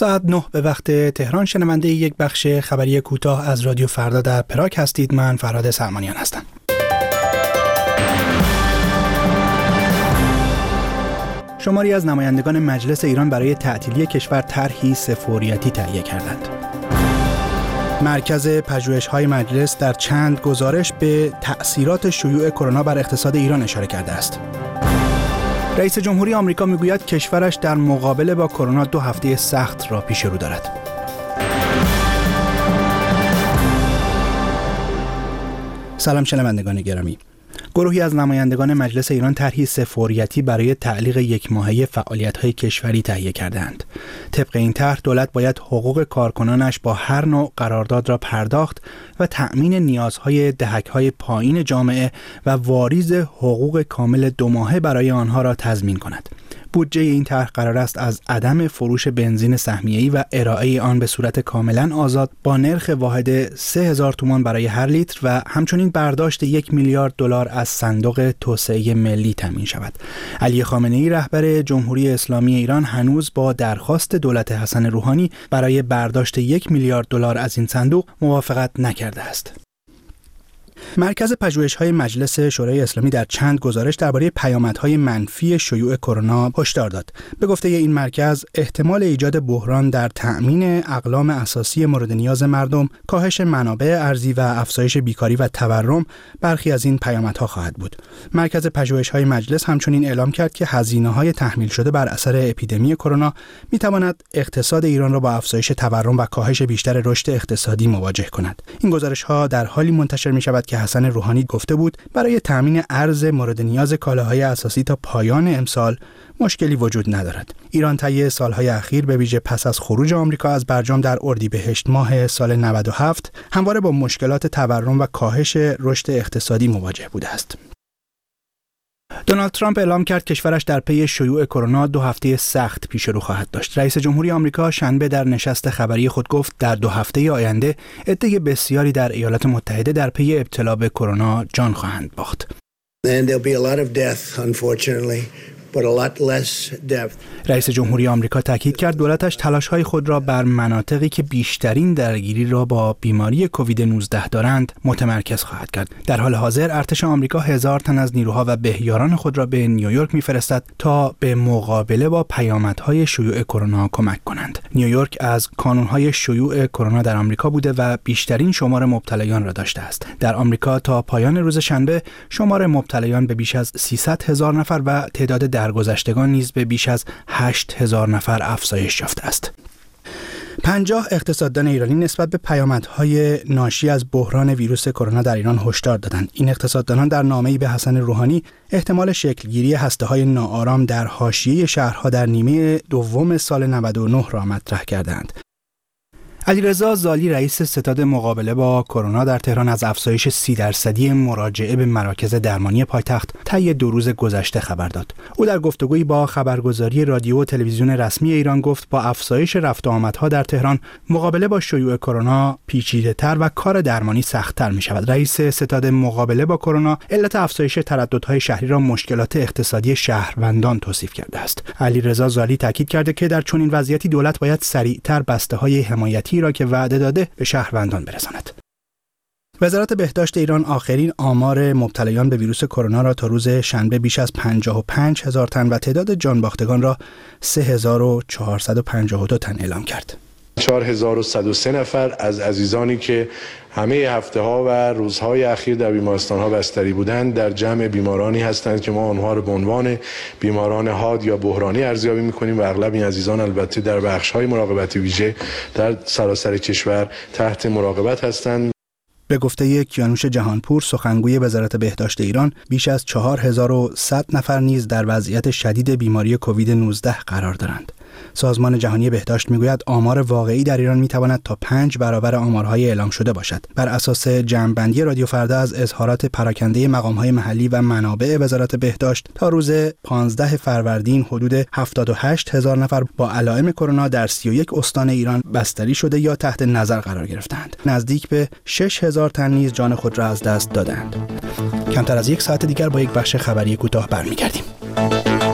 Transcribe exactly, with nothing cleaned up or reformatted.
ساعت نه به وقت تهران شنونده یک بخش خبری کوتاه از رادیو فردا در پراگ هستید. من فرهاد سلمانیان هستم. شماری از نمایندگان مجلس ایران برای تعطیلی کشور طرحی سه‌فوریتی تهیه کردند. مرکز پژوهش‌های مجلس در چند گزارش به تأثیرات شیوع کرونا بر اقتصاد ایران اشاره کرده است. رئیس جمهوری آمریکا میگوید کشورش در مقابله با کرونا دو هفته سخت را پیش رو دارد. سلام شنوندگان گرامی. گروهی از نمایندگان مجلس ایران طرحی سه‌فوریتی برای تعلیق یک ماهه فعالیت‌های کشوری تهیه کردند. طبق این طرح دولت باید حقوق کارکنانش با هر نوع قرارداد را پرداخت و تأمین نیازهای دهک‌های پایین جامعه و واریز حقوق کامل دو ماهه برای آنها را تضمین کند. بودجه این طرح قرار است از عدم فروش بنزین سهمیه‌ای و ارائه آن به صورت کاملا آزاد با نرخ واحد سه هزار تومان برای هر لیتر و همچنین برداشت یک میلیارد دلار از صندوق توسعه ملی تامین شود. علی خامنه‌ای رهبر جمهوری اسلامی ایران هنوز با درخواست دولت حسن روحانی برای برداشت یک میلیارد دلار از این صندوق موافقت نکرده است. مرکز پژوهش‌های مجلس شورای اسلامی در چند گزارش درباره پیامدهای منفی شیوع کرونا هشدار داد. به گفته این مرکز، احتمال ایجاد بحران در تأمین اقلام اساسی مورد نیاز مردم، کاهش منابع ارزی و افزایش بیکاری و تورم برخی از این پیامدها خواهد بود. مرکز پژوهش‌های مجلس همچنین اعلام کرد که هزینه‌های تحمیل شده بر اثر اپیدمی کرونا می‌تواند اقتصاد ایران را با افزایش تورم و کاهش بیشتر رشد اقتصادی مواجه کند. این گزارش‌ها در حالی منتشر می‌شود که حسن روحانی گفته بود برای تامین ارز مورد نیاز کالاهای اساسی تا پایان امسال مشکلی وجود ندارد. ایران طی سالهای اخیر به ویژه پس از خروج آمریکا از برجام در اردیبهشت ماه سال نود و هفت همواره با مشکلات تورم و کاهش رشد اقتصادی مواجه بوده است. دونالد ترامپ اعلام کرد کشورش در پی شیوع کرونا دو هفته سخت پیش رو خواهد داشت. رئیس جمهوری آمریکا شنبه در نشست خبری خود گفت در دو هفته آینده عده بسیاری در ایالات متحده در پی ابتلا به کرونا جان خواهند باخت. And there'll be a lot of death, unfortunately. But a lot less depth. رئیس جمهوری آمریکا تاکید کرد دولتش تلاش‌های خود را بر مناطقی که بیشترین درگیری را با بیماری کووید نوزده دارند متمرکز خواهد کرد. در حال حاضر ارتش آمریکا هزار تن از نیروها و بهیاران خود را به نیویورک می‌فرستد تا به مقابله با پیامدهای شیوع کرونا کمک کنند. نیویورک از کانون‌های شیوع کرونا در آمریکا بوده و بیشترین شمار مبتلایان را داشته است. در آمریکا تا پایان روز شنبه شمار مبتلایان به بیش از سیصد هزار نفر و تعداد درگذشتگان نیز به بیش از هشت هزار نفر افزایش یافته است. پنجاه اقتصاددان ایرانی نسبت به پیامدهای ناشی از بحران ویروس کرونا در ایران هشدار دادند. این اقتصاددانان در نامه‌ای به حسن روحانی احتمال شکلگیری هسته‌های ناآرام در حاشیه شهرها در نیمه دوم سال نود و نه را مطرح کردند. علیرضا زالی رئیس ستاد مقابله با کرونا در تهران از افزایش سی درصدی مراجعه به مراکز درمانی پایتخت طی دو روز گذشته خبر داد. او در گفتگویی با خبرگزاری رادیو و تلویزیون رسمی ایران گفت با افزایش رفت و آمدها در تهران مقابله با شیوع کرونا پیچیده‌تر و کار درمانی سخت‌تر می‌شود. رئیس ستاد مقابله با کرونا علت افزایش ترددهای شهری را مشکلات اقتصادی شهروندان توصیف کرده است. علیرضا زالی تاکید کرده که در چنین وضعیتی دولت باید سریع‌تر بسته‌های حمایتی را که وعده داده به شهروندان برساند. وزارت بهداشت ایران آخرین آمار مبتلایان به ویروس کرونا را تا روز شنبه بیش از پنجاه و پنج هزار تن و تعداد جان باختگان را سه هزار و چهارصد و پنجاه و دو تن اعلام کرد. چهار هزار و صد و سه نفر از عزیزانی که همه هفته‌ها و روزهای اخیر در بیمارستان‌ها بستری بودند در جمع بیمارانی هستند که ما آنها را به عنوان بیماران حاد یا بحرانی ارزیابی می‌کنیم و اغلب این عزیزان البته در بخش‌های مراقبت ویژه در سراسر کشور تحت مراقبت هستند. به گفته کیانوش جهانپور سخنگوی وزارت بهداشت ایران بیش از چهار هزار و صد نفر نیز در وضعیت شدید بیماری کووید نوزده قرار دارند. سازمان جهانی بهداشت میگوید آمار واقعی در ایران میتواند تا پنج برابر آمارهای اعلام شده باشد. بر اساس جمع‌بندی رادیو فردا از اظهارات پراکنده مقام‌های محلی و منابع وزارت بهداشت تا روز پانزده فروردین حدود هفتاد و هشت هزار نفر با علائم کرونا در سی و یک استان ایران بستری شده یا تحت نظر قرار گرفتند. نزدیک به شش هزار تن نیز جان خود را از دست دادند. کمتر از یک ساعت دیگر با یک بخش خبری کوتاه برمیگردیم.